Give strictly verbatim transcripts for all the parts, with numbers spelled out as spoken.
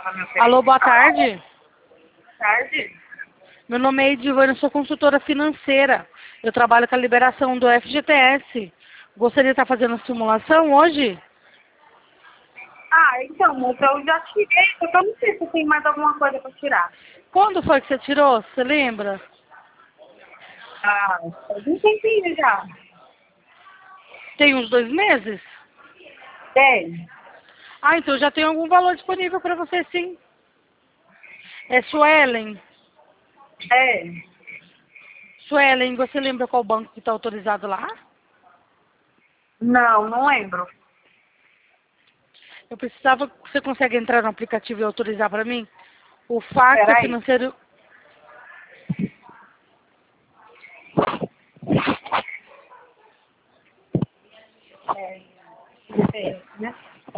Alô, boa tarde. Tarde. Meu nome é Edivana, eu sou consultora financeira. Eu trabalho com a liberação do F G T S. Gostaria de estar fazendo a simulação hoje? Ah, então, moça, eu já tirei, só que eu não sei se tem mais alguma coisa pra tirar. Quando foi que você tirou? Você lembra? Ah, faz um tempinho já. Tem uns dois meses? Tem. Ah, então já tem algum valor disponível para você, sim. É Suelen. É. Suelen, você lembra qual banco que está autorizado lá? Não, não lembro. Eu precisava... Você consegue entrar no aplicativo e autorizar para mim? O fax é Peraí. financeiro... É. Diferente, né?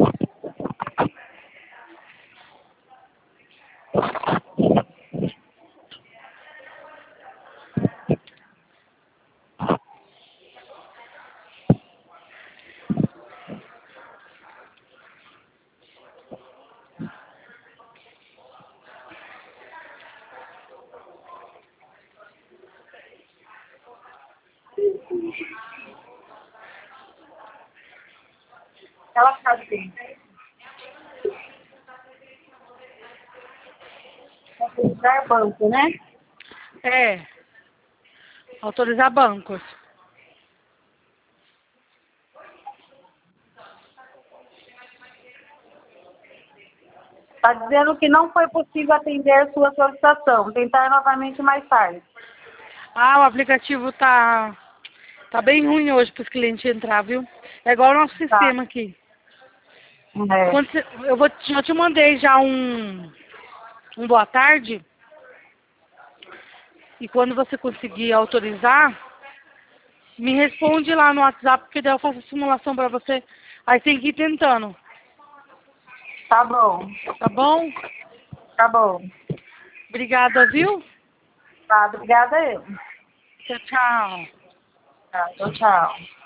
Ela faz assim. Autorizar banco, né? É. Autorizar bancos. Está dizendo que não foi possível atender sua solicitação. Tentar novamente mais tarde. Ah, o aplicativo tá, tá bem ruim hoje para os clientes entrar, viu? É igual o nosso Tá. sistema aqui. É. Quando você, eu, vou, te- eu te mandei já um, um boa tarde. E quando você conseguir autorizar, me responde lá no WhatsApp, porque daí eu faço a simulação para você. Aí tem que ir tentando, Tá bom. tá bom? Tá bom. Obrigada, viu? Tá, obrigada eu. Tchau, tchau. Tá, tchau, tchau.